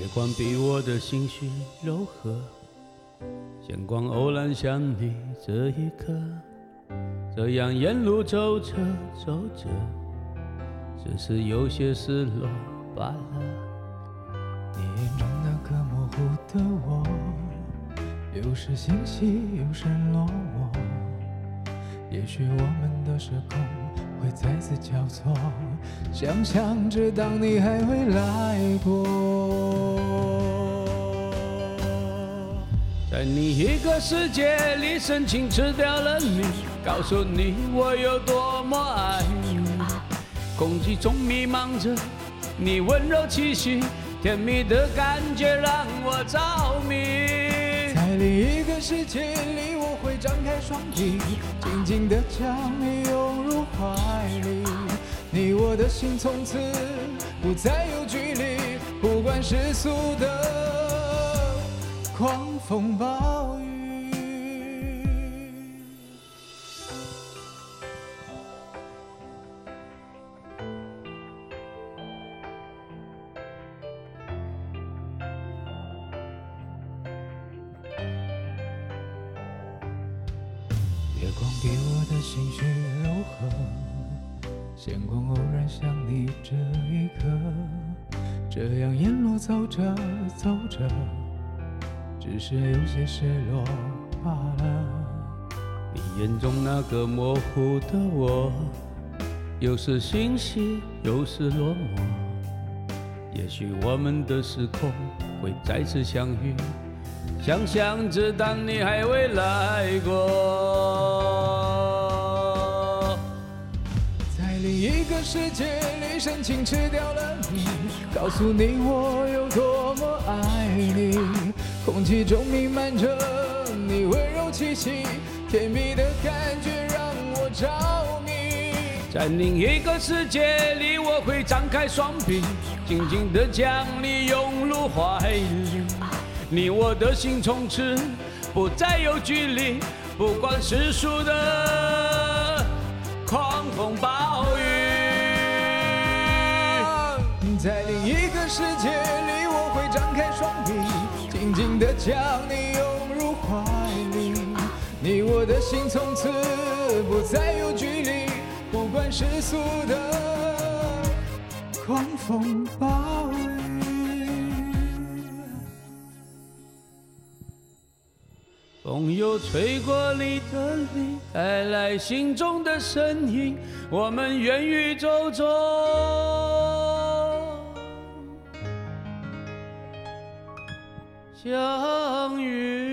月光比我的心绪柔和，闲逛偶然想你这一刻，这样沿路走着走着，只是有些失落罢了。 你眼中那个模糊的我，有时欣喜有时落寞，也许我们的时空会再次交错，想象着当你还未来过。 在另一个世界里，深情吃掉了你，告诉你我有多么爱你。空气中弥漫着你温柔气息，甜蜜的感觉让我着迷。 在另一个世界里，我会张开双臂，紧紧地将你拥入怀里。你我的心从此不再有距离，不管世俗的狂风暴雨。月光比我的心绪柔和，闲逛偶然想你这一刻，这样沿路走着走着，只是有些失落罢了。 你眼中那个模糊的我，有时欣喜有时落寞，也许我们的时空会再次相遇，想象着当你还未来过。 在另一个世界里，深情吃掉了你，告诉你我有多么爱你。空气中弥漫着你温柔气息，甜蜜的感觉让我着迷。 在另一个世界里，我会张开双臂，紧紧地将你拥入怀里。你我的心从此不再有距离，不管世俗的狂风暴雨。 在另一个世界里，我会张开双臂，紧紧地将你拥入怀里。你我的心从此不再有距离，不管世俗的狂风暴雨。 风又吹过你的脸，带来心中的声音，我们愿宇宙中相遇。